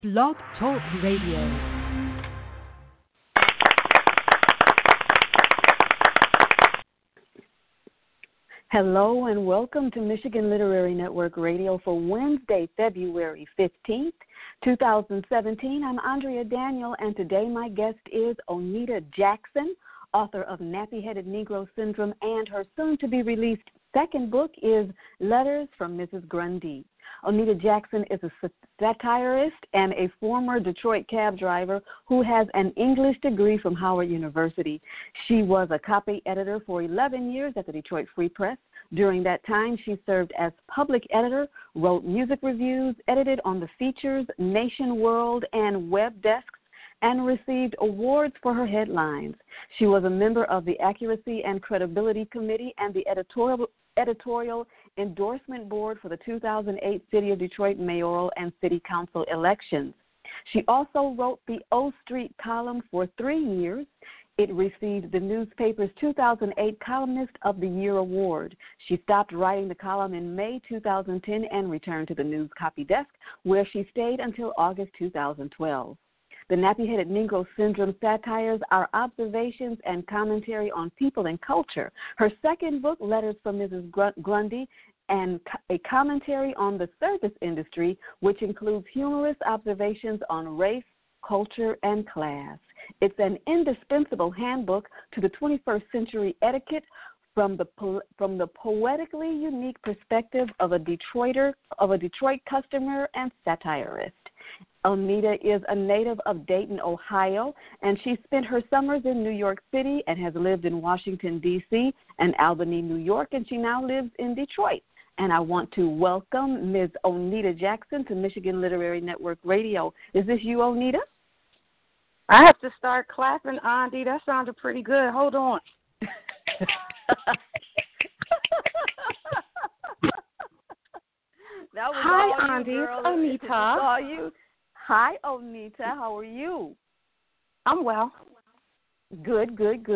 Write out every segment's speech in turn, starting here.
Blog Talk Radio. Hello and welcome to Michigan Literary Network Radio for Wednesday, February 15th, 2017. I'm Andrea Daniel, and today my guest is Onita Jackson, author of Nappy-Headed Negro Syndrome, and her soon-to-be-released second book is Letters from Mrs. Grundy. Onita Jackson is a satirist and a former Detroit cab driver who has an English degree from Howard University. She was a copy editor for 11 years at the Detroit Free Press. During that time, she served as public editor, wrote music reviews, edited on the Features, Nation World, and Web desks, and received awards for her headlines. She was a member of the Accuracy and Credibility Committee and the editorial endorsement board for the 2008 City of Detroit mayoral and city council elections. She also wrote the O Street column for 3 years. It received the newspaper's 2008 Columnist of the Year award. She stopped writing the column in May 2010 and returned to the news copy desk, where she stayed until August 2012. The Nappy-Headed Negro Syndrome satires are observations and commentary on people and culture. Her second book, Letters from Mrs. Grundy, and a commentary on the service industry, which includes humorous observations on race, culture, and class. It's an indispensable handbook to the 21st century etiquette from the poetically unique perspective of a Detroit customer and satirist. Onita is a native of Dayton, Ohio, and she spent her summers in New York City and has lived in Washington, D.C. and Albany, New York, and she now lives in Detroit. And I want to welcome Ms. Onita Jackson to Michigan Literary Network Radio. Is this you, Onita? I have to start clapping, Andy. That sounded pretty good. Hold on. Hi, Andy. It's Onita. Hi, Onita. How are you? I'm well. Good.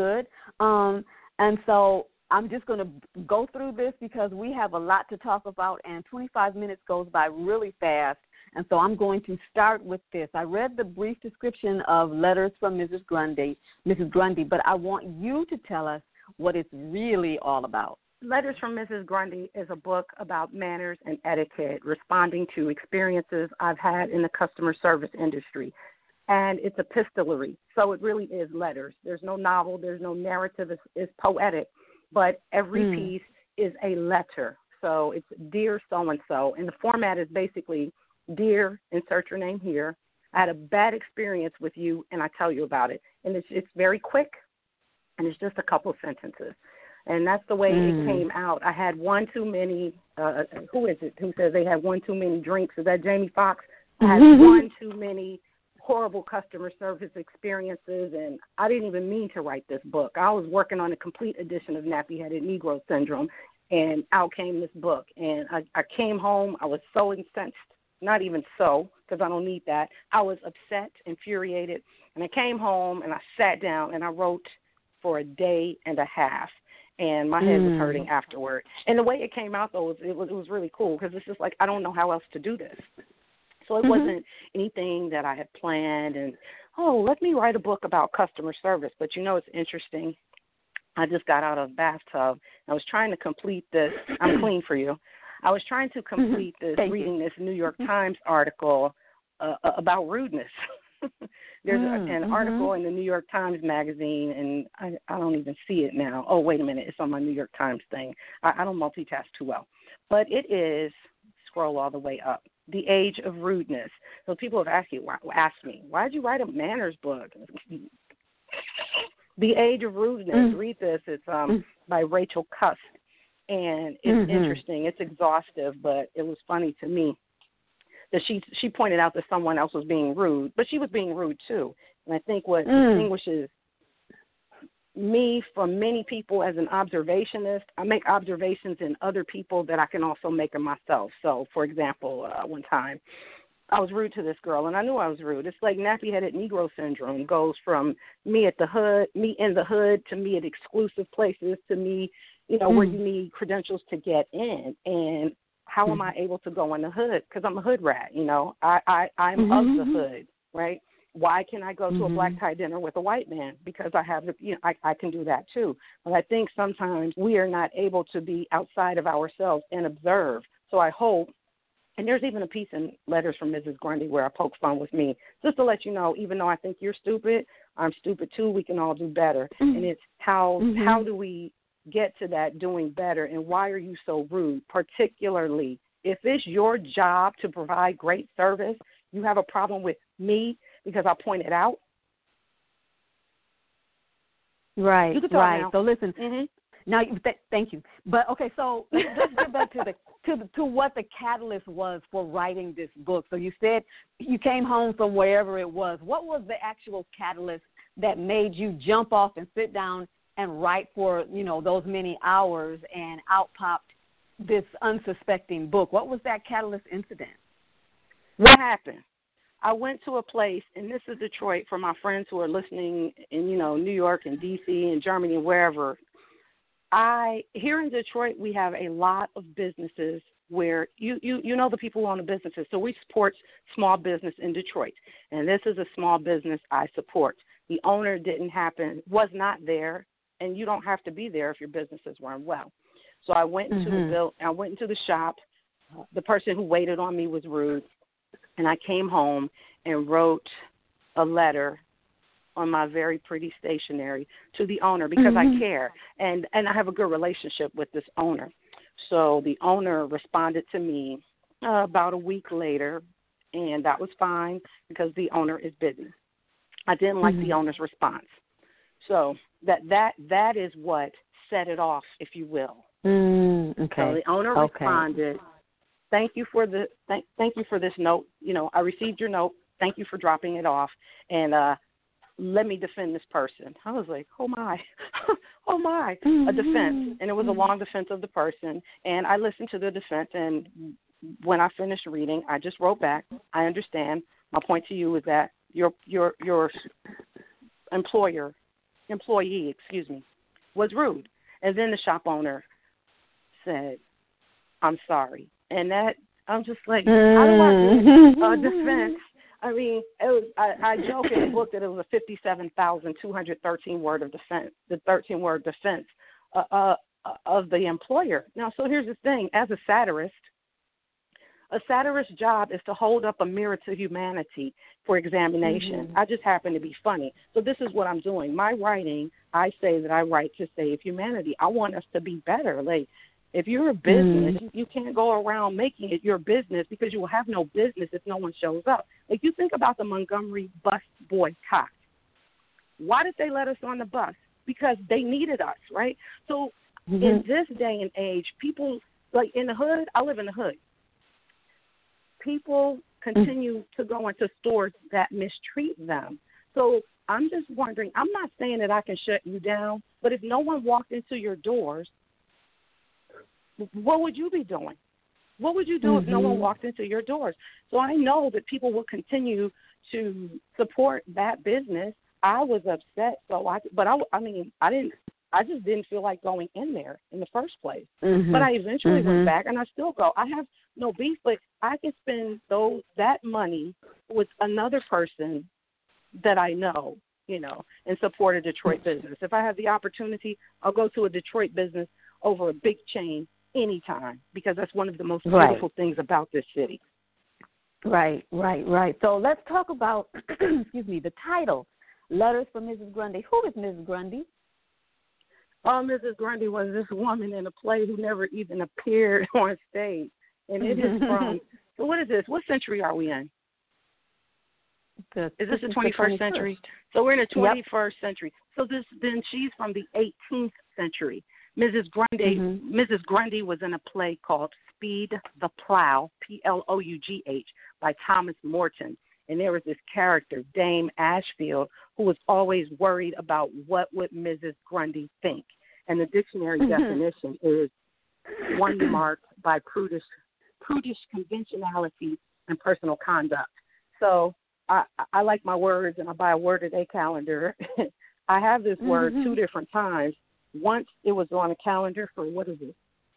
And so I'm just going to go through this because we have a lot to talk about, and 25 minutes goes by really fast. And so I'm going to start with this. I read the brief description of Letters from Mrs. Grundy, but I want you to tell us what it's really all about. Letters from Mrs. Grundy is a book about manners and etiquette, responding to experiences I've had in the customer service industry. And it's epistolary, so it really is letters. There's no novel, there's no narrative, it's poetic, but every piece is a letter. So it's Dear So-and-so, and the format is basically, Dear, insert your name here, I had a bad experience with you, and I tell you about it. And it's very quick, and it's just a couple of sentences. And that's the way it came out. I had one too many, who is it who says they had one too many drinks? Is that Jamie Foxx? I had one too many horrible customer service experiences, and I didn't even mean to write this book. I was working on a complete edition of Nappy-Headed Negro Syndrome, and out came this book. And I came home. I was so incensed, not even so, because I don't need that. I was upset, infuriated, and I came home, and I sat down, and I wrote for a day and a half. And my head was hurting afterward. And the way it came out, though, it was really cool because it's just like I don't know how else to do this. So it wasn't anything that I had planned and, let me write a book about customer service. But, it's interesting. I just got out of the bathtub. I was trying to complete this. I'm clean for you. I was trying to complete this, reading this New York Times article about rudeness. There's an article in the New York Times magazine, and I don't even see it now. Oh, wait a minute. It's on my New York Times thing. I don't multitask too well. But it is, scroll all the way up, The Age of Rudeness. So people have asked me, why did you write a manners book? The Age of Rudeness. Read this. It's by Rachel Cusk. And it's interesting. It's exhaustive, but it was funny to me that she pointed out that someone else was being rude, but she was being rude too. And I think what distinguishes me from many people as an observationist, I make observations in other people that I can also make in myself. So, for example, one time I was rude to this girl, and I knew I was rude. It's like Nappy-Headed Negro Syndrome goes from me in the hood, to me at exclusive places, to me, where you need credentials to get in. And how am I able to go in the hood? Because I'm a hood rat, I'm of the hood, right? Why can I go to a black tie dinner with a white man? Because I have, I can do that too. But I think sometimes we are not able to be outside of ourselves and observe. So I hope, and there's even a piece in Letters from Mrs. Grundy where I poke fun with me, just to let you know, even though I think you're stupid, I'm stupid too. We can all do better. And it's how do we get to that doing better, and why are you so rude? Particularly if it's your job to provide great service, you have a problem with me because I pointed out. Right, right. Now. So listen, now thank you. But okay, so let's get back to what the catalyst was for writing this book. So you said you came home from wherever it was. What was the actual catalyst that made you jump off and sit down and write for, those many hours, and out popped this unsuspecting book? What was that catalyst incident? What happened? I went to a place, and this is Detroit for my friends who are listening in, New York and D.C. and Germany and wherever. Here in Detroit, we have a lot of businesses where you know the people who own the businesses. So we support small business in Detroit, and this is a small business I support. The owner was not there, and you don't have to be there if your business is run well. So I went into the shop. The person who waited on me was rude, and I came home and wrote a letter on my very pretty stationery to the owner because I care, and I have a good relationship with this owner. So the owner responded to me about a week later, and that was fine because the owner is busy. I didn't like the owner's response. So that is what set it off, if you will. Okay. So the owner responded, "Thank you for thank you for this note. I received your note. Thank you for dropping it off, and let me defend this person." I was like, "Oh my, oh my!" A defense, and it was a long defense of the person. And I listened to the defense, and when I finished reading, I just wrote back, "I understand. My point to you is that your employee, was rude." And then the shop owner said, "I'm sorry." And that, I'm just like, how do I get a defense? I mean, I joke in the book that it was a 57,213 word of defense, the 13-word defense of the employer. Now, so here's the thing. As a satirist's job is to hold up a mirror to humanity for examination. I just happen to be funny. So this is what I'm doing. My writing, I say that I write to save humanity. I want us to be better. Like, if you're a business, you can't go around making it your business because you will have no business if no one shows up. Like, you think about the Montgomery bus boycott. Why did they let us on the bus? Because they needed us, right? So in this day and age, people, like in the hood, I live in the hood. People continue to go into stores that mistreat them. So I'm just wondering, I'm not saying that I can shut you down, but if no one walked into your doors, what would you be doing? What would you do if no one walked into your doors? So I know that people will continue to support that business. I was upset, I just didn't feel like going in there in the first place. But I eventually went back, and I still go. I have no beef, but I can spend that money with another person that I know, and support a Detroit business. If I have the opportunity, I'll go to a Detroit business over a big chain anytime, because that's one of the most beautiful things about this city. Right. So let's talk about, the title, Letters from Mrs. Grundy. Who is Mrs. Grundy? Oh, Mrs. Grundy was this woman in a play who never even appeared on stage. And it is from, so what is this? What century are we in? Is this the 21st century? So we're in the 21st century. So then she's from the 18th century. Mrs. Grundy was in a play called Speed the Plough, Plough, by Thomas Morton. And there was this character, Dame Ashfield, who was always worried about what would Mrs. Grundy think. And the dictionary definition is one marked by prudish conventionality and personal conduct. So I like my words, and I buy a word-a-day calendar. I have this word 2 different times. Once it was on a calendar for,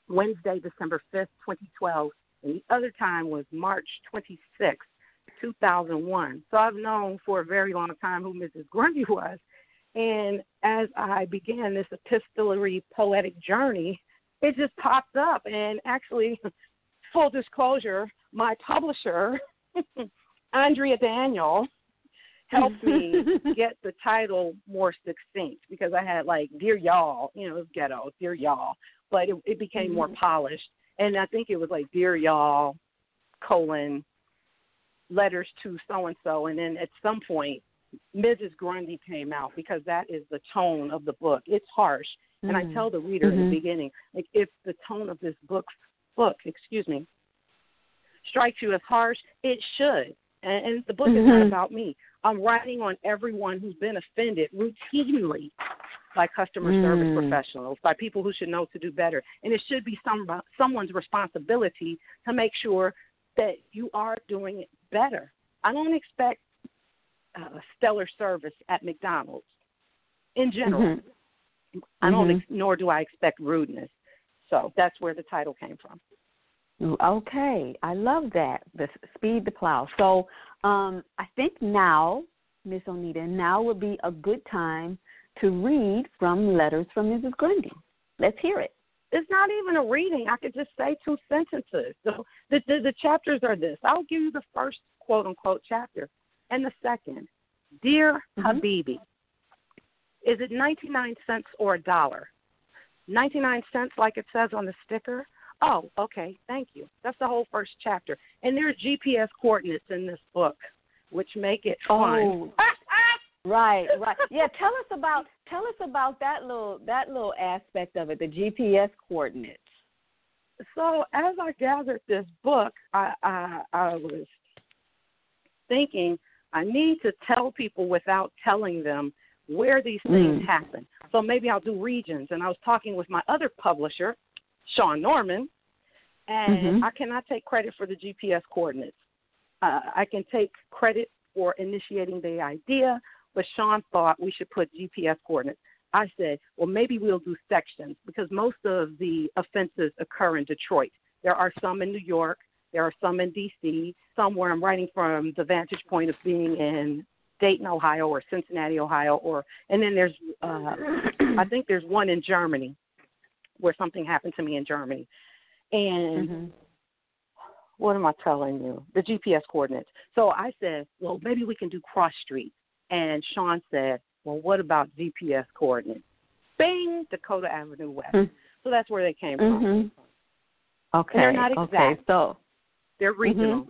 Wednesday, December 5th, 2012, and the other time was March 26th, 2001. So I've known for a very long time who Mrs. Grundy was. And as I began this epistolary poetic journey, it just popped up. And actually, full disclosure, my publisher, Andrea Daniel, helped me get the title more succinct because I had like Dear Y'all, it was ghetto, Dear Y'all, but it became more polished. And I think it was like Dear Y'all, letters to so-and-so. And then at some point, Mrs. Grundy came out because that is the tone of the book. It's harsh. And I tell the reader in the beginning, like, if the tone of this book, strikes you as harsh, it should. And the book is not about me. I'm writing on everyone who's been offended routinely by customer service professionals, by people who should know to do better. And it should be someone's responsibility to make sure that you are doing it better. I don't expect stellar service at McDonald's in general. I don't, nor do I expect rudeness. So that's where the title came from. Okay, I love that. The speed the plow. So I think now, Miss Onita, now would be a good time to read from Letters from Mrs. Grundy. Let's hear it. It's not even a reading. I could just say 2 sentences. So the chapters are this. I'll give you the first quote-unquote chapter and the second. Dear Habibi, is it 99 cents or $1? 99 cents like it says on the sticker? Oh, okay, thank you. That's the whole first chapter. And there are GPS coordinates in this book, which make it fun. Right. Yeah, tell us about that little aspect of it, the GPS coordinates. So as I gathered this book, I was thinking I need to tell people without telling them where these things happen. So maybe I'll do regions. And I was talking with my other publisher, Sean Norman, and I cannot take credit for the GPS coordinates. I can take credit for initiating the idea, but Sean thought we should put GPS coordinates. I said, well, maybe we'll do sections because most of the offenses occur in Detroit. There are some in New York. There are some in D.C., some where I'm writing from the vantage point of being in Dayton, Ohio, or Cincinnati, Ohio, and then there's, I think there's one in Germany where something happened to me in Germany. And what am I telling you? The GPS coordinates. So I said, well, maybe we can do cross streets. And Sean said, well, what about GPS coordinates? Bing, Dakota Avenue West. So that's where they came from. Okay. And they're not exact. Okay, so they're regional.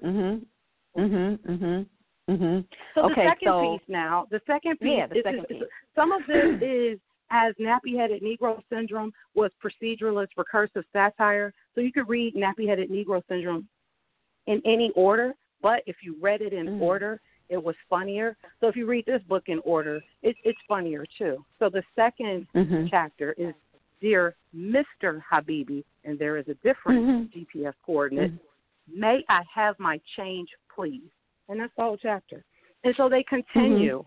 So the second piece now, the second piece, some of this is as nappy-headed Negro syndrome was proceduralist recursive satire. So you could read nappy-headed Negro syndrome in any order, but if you read it in order, it was funnier. So if you read this book in order, it's funnier too. So the second chapter is Dear Mr. Habibi, and there is a different GPS coordinate. May I have my change, please? And that's the whole chapter. And so they continue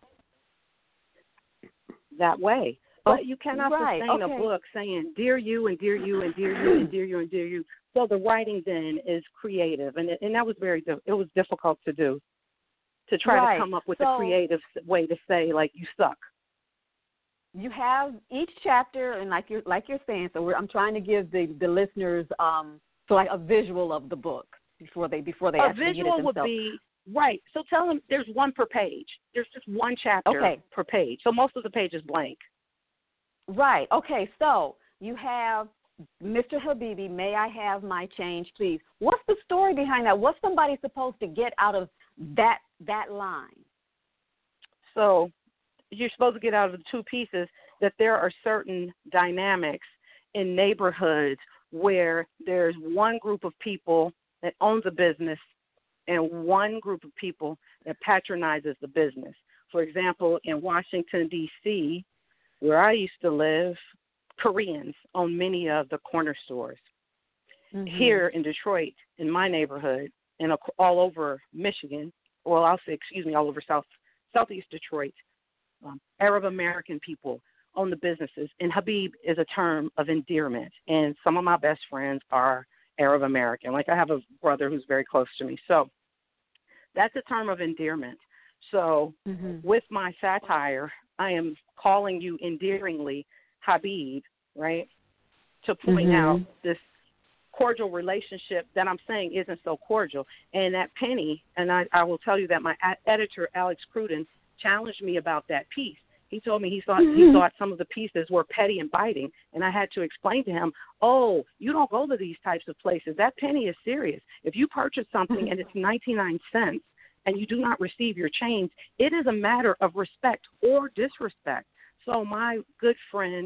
that way. But you cannot sustain a book saying, dear you, and dear you, and dear you, and dear you, and dear you. So the writing then is creative. And that was it was difficult to do, to try to come up with a creative way to say, like, you suck. You have each chapter, and like you're saying, so I'm trying to give the listeners so like a visual of the book before they actually get it themselves. A visual would be, right. So tell them there's one per page. There's just one chapter per page. So most of the page is blank. Right. Okay. So you have Mr. Habibi, may I have my change, please? What's the story behind that? What's somebody supposed to get out of that line? So you're supposed to get out of the two pieces that there are certain dynamics in neighborhoods where there's one group of people that owns a business and one group of people that patronizes the business. For example, in Washington, D.C., where I used to live, Koreans own many of the corner stores. Here in Detroit, in my neighborhood, and all over Michigan, well, I'll say, all over Southeast Detroit, Arab American people own the businesses. And Habib is a term of endearment. And some of my best friends are Arab American. Like I have a brother who's very close to me. So that's a term of endearment. So with my satire, I am calling you endearingly Habib, right, to point out this cordial relationship that I'm saying isn't so cordial. And that penny, and I will tell you that my editor, Alex Cruden, challenged me about that piece. He told me he thought some of the pieces were petty and biting, and I had to explain to him, oh, you don't go to these types of places. That penny is serious. If you purchase something and it's 99 cents and you do not receive your change, it is a matter of respect or disrespect. So my good friend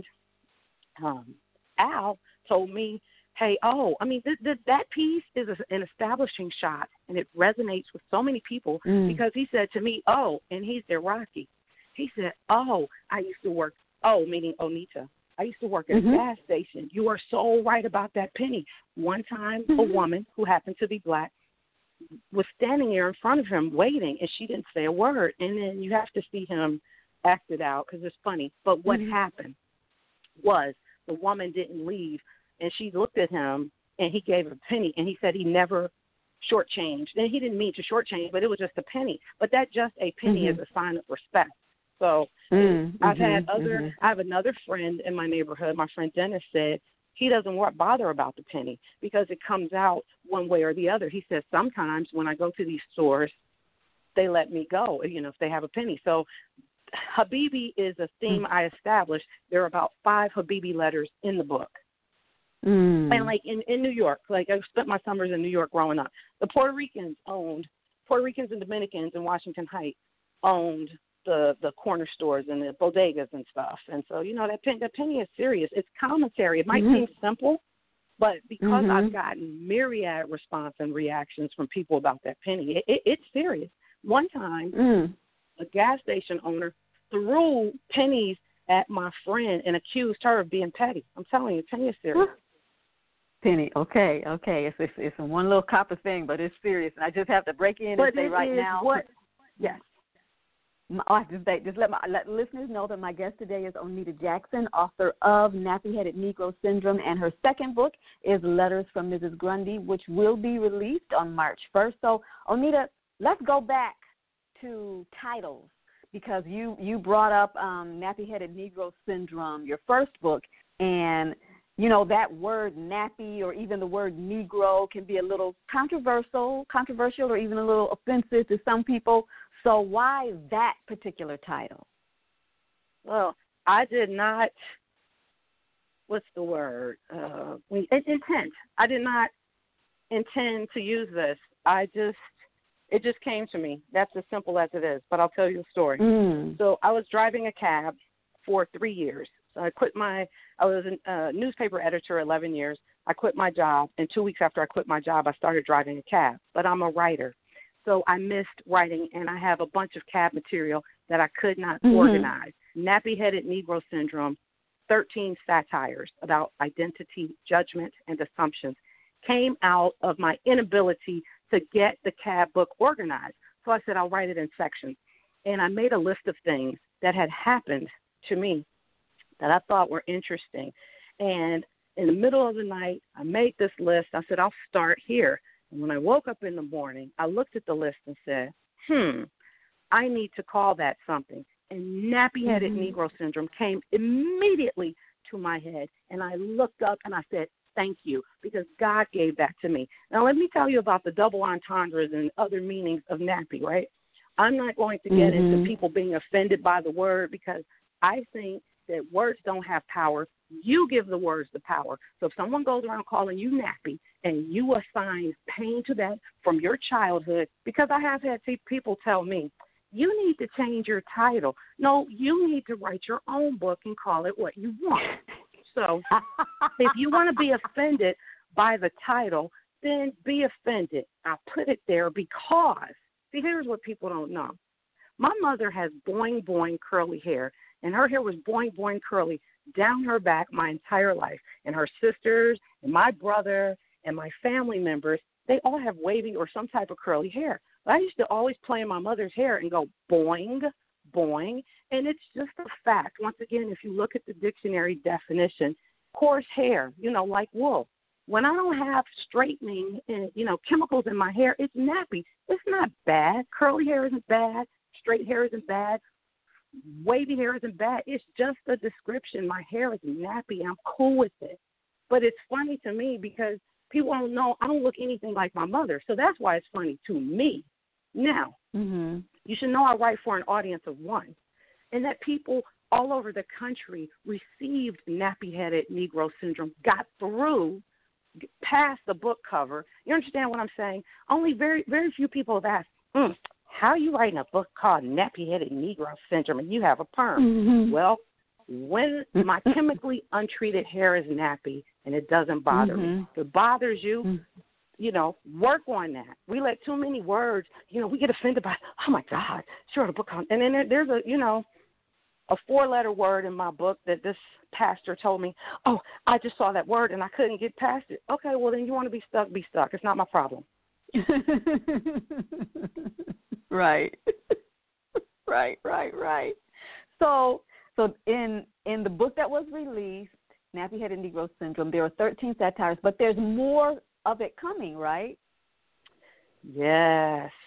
Al told me, hey, that piece is an establishing shot, and it resonates with so many people because he said to me, and he's Iraqi. He said, I used to work, meaning Onita. I used to work at a gas station. You are so right about that penny. One time, a woman who happened to be black was standing there in front of him waiting, and she didn't say a word. And then you have to see him act it out because it's funny. But what happened was the woman didn't leave, and she looked at him, and he gave her a penny, and he said he never shortchanged. And he didn't mean to shortchange, but it was just a penny. But that just a penny is a sign of respect. So I have another friend in my neighborhood. My friend Dennis said he doesn't bother about the penny because it comes out one way or the other. He says sometimes when I go to these stores, they let me go, if they have a penny. So Habibi is a theme I established. There are about 5 Habibi letters in the book. And like in New York, like I spent my summers in New York growing up. The Puerto Ricans and Dominicans in Washington Heights owned the corner stores and the bodegas and stuff. And so, that penny is serious. It's commentary. It might seem simple, but because I've gotten myriad response and reactions from people about that penny, it's serious. One time, a gas station owner threw pennies at my friend and accused her of being petty. I'm telling you, penny is serious. Penny, okay. It's one little copper thing, but it's serious. And I just have to break in and say right now. Yes. Just let listeners know that my guest today is Onita Jackson, author of Nappy-Headed Negro Syndrome, and her second book is Letters from Mrs. Grundy, which will be released on March 1st. So, Onita, let's go back to titles because you brought up Nappy-Headed Negro Syndrome, your first book, and that word nappy or even the word Negro can be a little controversial or even a little offensive to some people. So why that particular title? Well, I did not, what's the word? Intent. I did not intend to use this. It just came to me. That's as simple as it is, but I'll tell you a story. So I was driving a cab for 3 years. So I was a newspaper editor 11 years. I quit my job, and 2 weeks after I quit my job, I started driving a cab. But I'm a writer. So I missed writing, and I have a bunch of cab material that I could not organize. Nappy-Headed Negro Syndrome, 13 satires about identity, judgment, and assumptions came out of my inability to get the cab book organized. So I said I'll write it in sections. And I made a list of things that had happened to me that I thought were interesting. And in the middle of the night, I made this list. I said, I'll start here. And when I woke up in the morning, I looked at the list and said, I need to call that something. And Nappy-Headed Negro Syndrome came immediately to my head. And I looked up and I said, thank you, because God gave that to me. Now, let me tell you about the double entendres and other meanings of nappy, right? I'm not going to get into people being offended by the word because I think that words don't have power. You give the words the power. So if someone goes around calling you nappy and you assign pain to that from your childhood, because I have had people tell me, you need to change your title. No, you need to write your own book and call it what you want. So if you want to be offended by the title, then be offended. I put it there because, see, here's what people don't know. My mother has boing, boing, curly hair, and her hair was boing, boing, curly down her back my entire life. And her sisters and my brother and my family members, they all have wavy or some type of curly hair. But I used to always play in my mother's hair and go boing, boing, and it's just a fact. Once again, if you look at the dictionary definition, coarse hair, like wool. When I don't have straightening and, chemicals in my hair, it's nappy. It's not bad. Curly hair isn't bad. Straight hair isn't bad. Wavy hair isn't bad. It's just a description. My hair is nappy. I'm cool with it. But it's funny to me because people don't know I don't look anything like my mother. So that's why it's funny to me. Now, you should know I write for an audience of one, and that people all over the country received nappy-headed Negro syndrome, got through, past the book cover. You understand what I'm saying? Only very, very few people have asked, how are you writing a book called Nappy-Headed Negro Syndrome and you have a perm? Well, when my chemically untreated hair is nappy and it doesn't bother me, if it bothers you, work on that. We let too many words, we get offended by, oh, my God, she wrote a book on, and then there's a 4-letter word in my book that this pastor told me, oh, I just saw that word and I couldn't get past it. Okay, well, then you want to be stuck, be stuck. It's not my problem. Right. Right. So in the book that was released, Nappy-Headed Negro Syndrome, there are 13 satires, but there's more of it coming, right? Yes.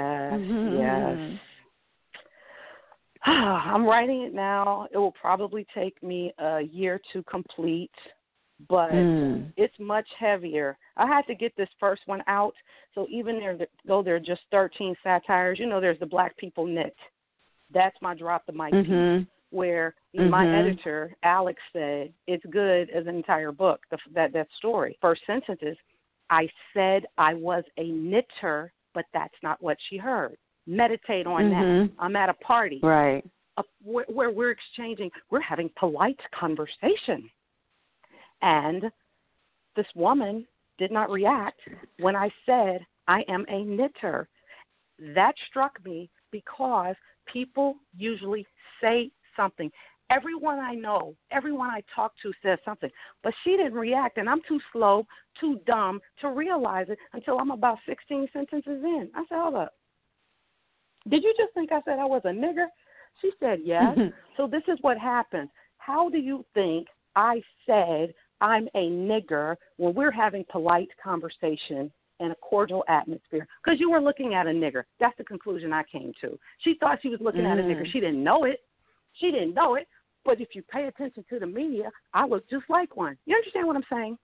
I'm writing it now. It will probably take me a year to complete, but it's much heavier. I had to get this first one out, so even though there are just 13 satires, there's the Black People Knit. That's my drop the mic piece, where my editor, Alex, said it's good as an entire book, that story. First sentence is, I said I was a knitter, but that's not what she heard. Meditate on that. I'm at a party. Right. Where we're having polite conversation. And this woman did not react when I said, I am a knitter. That struck me because people usually say something. Everyone I know, everyone I talk to says something. But she didn't react, and I'm too slow, too dumb to realize it until I'm about 16 sentences in. I said, hold up. Did you just think I said I was a nigger? She said, yes. So this is what happens. How do you think I said I'm a nigger when we're having polite conversation and a cordial atmosphere? Because you were looking at a nigger. That's the conclusion I came to. She thought she was looking at a nigger. She didn't know it. But if you pay attention to the media, I look just like one. You understand what I'm saying?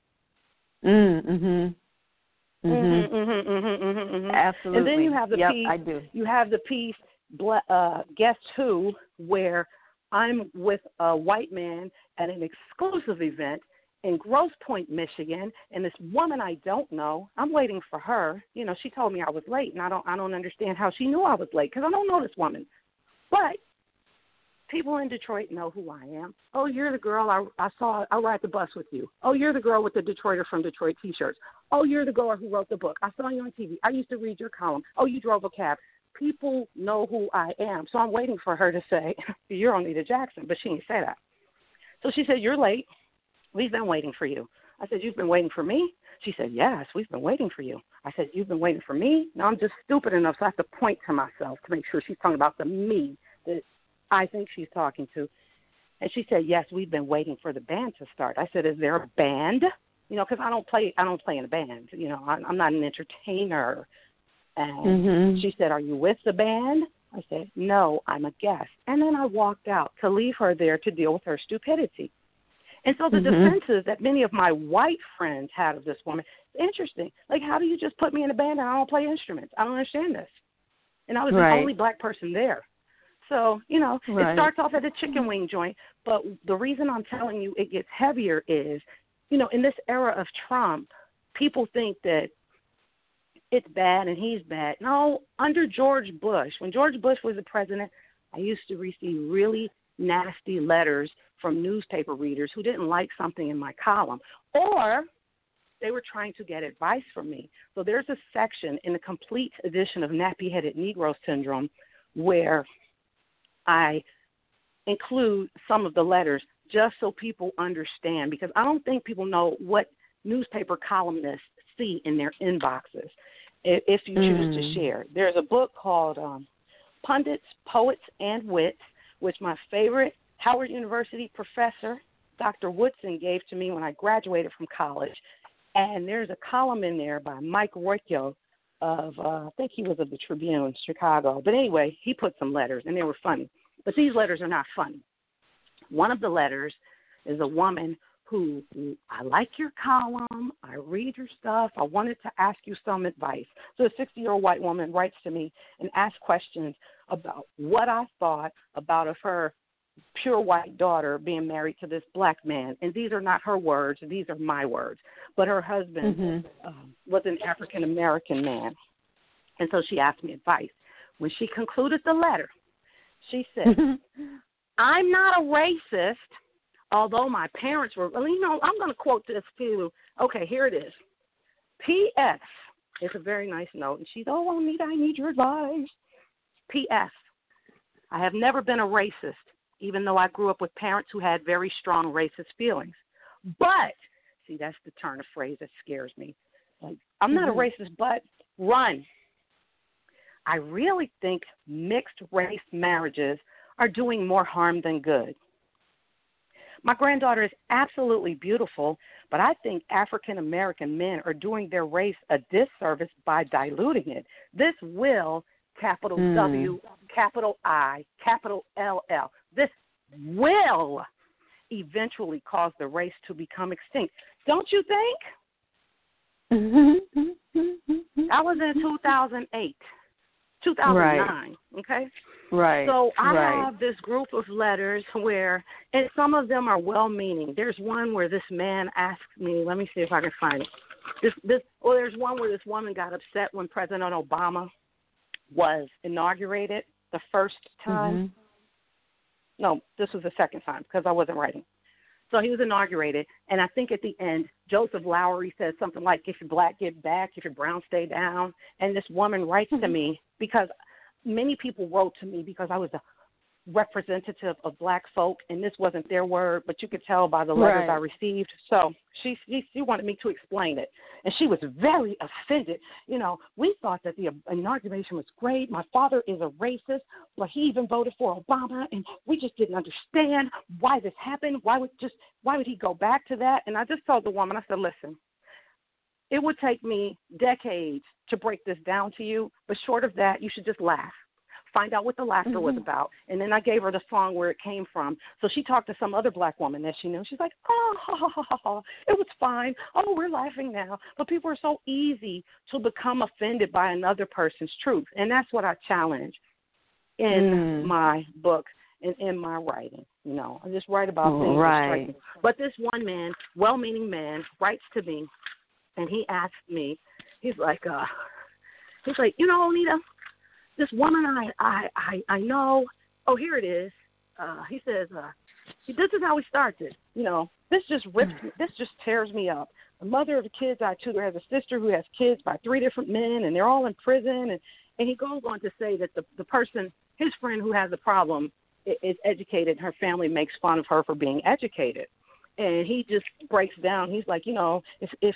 Absolutely. And then you have the piece. I do. You have the piece, Guess Who, where I'm with a white man at an exclusive event in Grosse Pointe, Michigan, and this woman I don't know. I'm waiting for her. She told me I was late, and I don't understand how she knew I was late because I don't know this woman. But people in Detroit know who I am. Oh, you're the girl I saw. I ride the bus with you. Oh, you're the girl with the Detroiter from Detroit T-shirts. Oh, you're the girl who wrote the book. I saw you on TV. I used to read your column. Oh, you drove a cab. People know who I am. So I'm waiting for her to say, you're Onita Jackson. But she didn't say that. So she said, you're late. We've been waiting for you. I said, you've been waiting for me? She said, yes, we've been waiting for you. I said, you've been waiting for me? No, I'm just stupid enough, so I have to point to myself to make sure she's talking about the me that I think she's talking to. And she said, yes, we've been waiting for the band to start. I said, is there a band? Because I don't play in a band. I'm not an entertainer. And she said, are you with the band? I said, no, I'm a guest. And then I walked out to leave her there to deal with her stupidity. And so the defenses that many of my white friends had of this woman, interesting. Like, how do you just put me in a band and I don't play instruments? I don't understand this. And I was the only black person there. So, it starts off at a chicken wing joint. But the reason I'm telling you it gets heavier is, in this era of Trump, people think that it's bad and he's bad. No, under George Bush, when George Bush was the president, I used to receive really nasty letters from newspaper readers who didn't like something in my column, or they were trying to get advice from me. So there's a section in the complete edition of Nappy-Headed Negro Syndrome where I include some of the letters just so people understand, because I don't think people know what newspaper columnists see in their inboxes if you choose to share. There's a book called Pundits, Poets, and Wits, which my favorite Howard University professor, Dr. Woodson, gave to me when I graduated from college. And there's a column in there by Mike Royko of, I think he was of the Tribune, Chicago. But anyway, he put some letters, and they were funny. But these letters are not funny. One of the letters is a woman who, I like your column, I read your stuff, I wanted to ask you some advice. So a 60-year-old white woman writes to me and asks questions about what I thought about of her pure white daughter being married to this black man. And these are not her words, these are my words. But her husband was an African-American man. And so she asked me advice. When she concluded the letter, she said, I'm not a racist, although my parents were, well, you know, I'm going to quote this too. Okay, here it is. P.S. It's a very nice note. And she's, oh, Anita, I need your advice. P.S. I have never been a racist, even though I grew up with parents who had very strong racist feelings. But, see, that's the turn of phrase that scares me. Like, I'm not a racist, but run. I really think mixed race marriages are doing more harm than good. My granddaughter is absolutely beautiful, but I think African-American men are doing their race a disservice by diluting it. This will, capital W, capital I, capital LL, this will eventually cause the race to become extinct. Don't you think? That was in 2008. 2009, okay? Right. So I have this group of letters where, and some of them are well-meaning. There's one where this man asked me, let me see if I can find it. There's one where this woman got upset when President Obama was inaugurated the first time. No, this was the second time because I wasn't writing. So he was inaugurated, and I think at the end, Joseph Lowery says something like, if you're black, get back, if you're brown, stay down. And this woman writes to me because many people wrote to me because I was a representative of black folk, and this wasn't their word, but you could tell by the letters I received. So she wanted me to explain it, and she was very offended. You know, we thought that the inauguration was great. My father is a racist, but he even voted for Obama, and we just didn't understand why this happened. Why would he go back to that? And I just told the woman, I said, listen, it would take me decades to break this down to you, but short of that, you should just laugh. Find out what the laughter was about. And then I gave her the song where it came from. So she talked to some other black woman that she knew. She's like, oh, ha, ha, ha, ha, ha. It was fine. Oh, we're laughing now. But people are so easy to become offended by another person's truth. And that's what I challenge in my book and in my writing. You know, I just write about things that strike me. But this one man, well-meaning man, writes to me, and he asked me, he's like, you know, Anita, this woman I know, oh, here it is. He says, this is how he starts it. You know, this just tears me up. The mother of the kids I tutor has a sister who has kids by 3 different men, and they're all in prison. And he goes on to say that the person, his friend who has a problem, is educated. Her family makes fun of her for being educated. And he just breaks down. He's like, you know,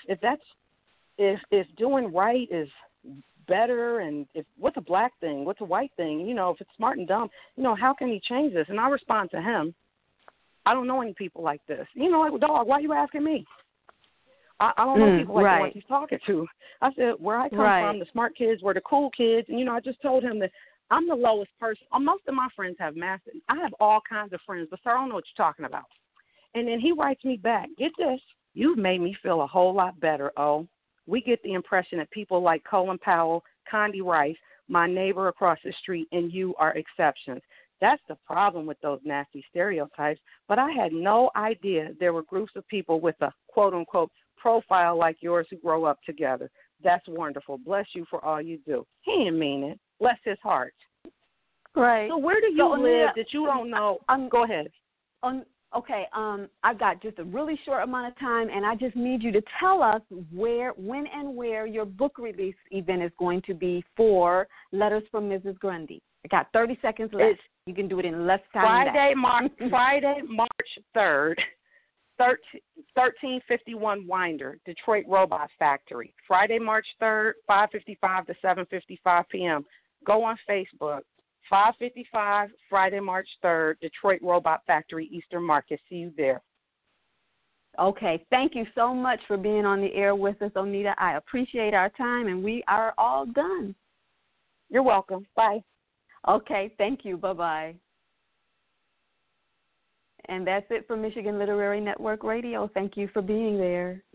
if doing right is better, and if what's a black thing, what's a white thing, you know, if it's smart and dumb, you know, how can he change this? And I respond to him, I don't know any people like this. You know, like, dog, why are you asking me? I don't know people like the ones he's talking to. I said, where I come from, the smart kids were the cool kids. And, you know, I just told him that I'm the lowest person. Most of my friends have masters. I have all kinds of friends, but sir, I don't know what you're talking about. And then he writes me back, get this, you've made me feel a whole lot better, oh. We get the impression that people like Colin Powell, Condi Rice, my neighbor across the street, and you are exceptions. That's the problem with those nasty stereotypes. But I had no idea there were groups of people with a quote-unquote profile like yours who grow up together. That's wonderful. Bless you for all you do. He didn't mean it. Bless his heart. Right. So where do you live that you don't know? Go ahead. Okay, I've got just a really short amount of time, and I just need you to tell us when and where your book release event is going to be for Letters from Mrs. Grundy. I got 30 seconds left. You can do it in less time Friday, March 3rd, 1351 Winder, Detroit Robot Factory. Friday, March 3rd, 5:55 to 7:55 p.m. Go on Facebook. 555 Friday, March 3rd, Detroit Robot Factory, Eastern Market. See you there. Okay, thank you so much for being on the air with us, Onita. I appreciate our time, and we are all done. You're welcome. Bye. Okay, thank you. Bye-bye. And that's it for Michigan Literary Network Radio. Thank you for being there.